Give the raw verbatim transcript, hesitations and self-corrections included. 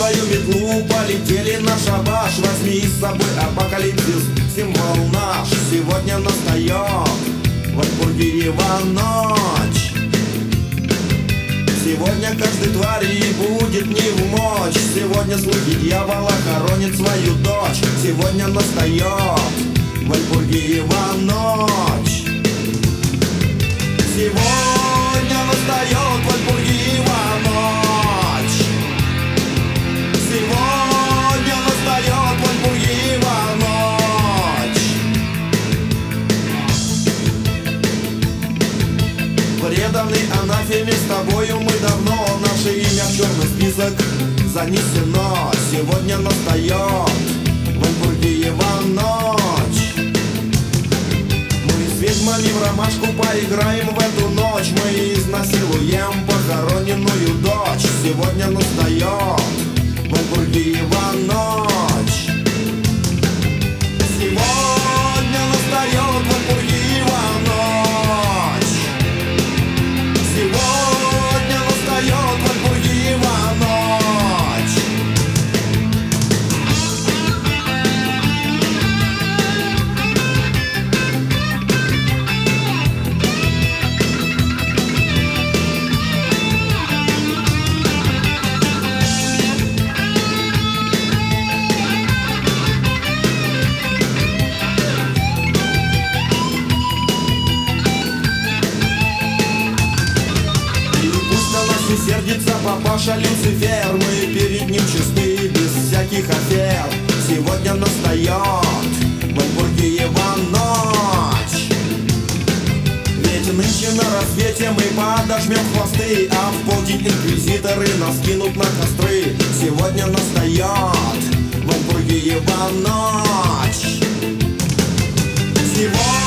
свою метлу, полетели на шабаш. Возьми с собой апокалипсис, символ наш. Сегодня настает Вальпургиева ночь. Сегодня каждой твари будет не в мочь. Сегодня слуги дьявола хоронят свою дочь. Сегодня настает Вальпургиева ночь. Сегодня настает Вальпургиева ночь. Сегодня настает Вальпургиева ночь. Преданный анафеме, с тобою мы давно. Наше имя в черный список занесено. Сегодня настает Вальпургиева ночь. Мы с ведьмами в ромашку поиграем в эту ночь. Мы изнасилуем похороненную дочь. Сегодня настает Вальпургиева ночь. Сегодня настает Вальпургиева ночь. Сегодня настает Вальпургиева ночь. Сердится папаша Люцифер, мы перед ним чисты, без всяких афер. Сегодня настает Вальпургиева ночь. Ведь нынче на рассвете мы подожмем хвосты, а в полдень инквизиторы нас кинут на костры. Сегодня настает Вальпургиева ночь. Сегодня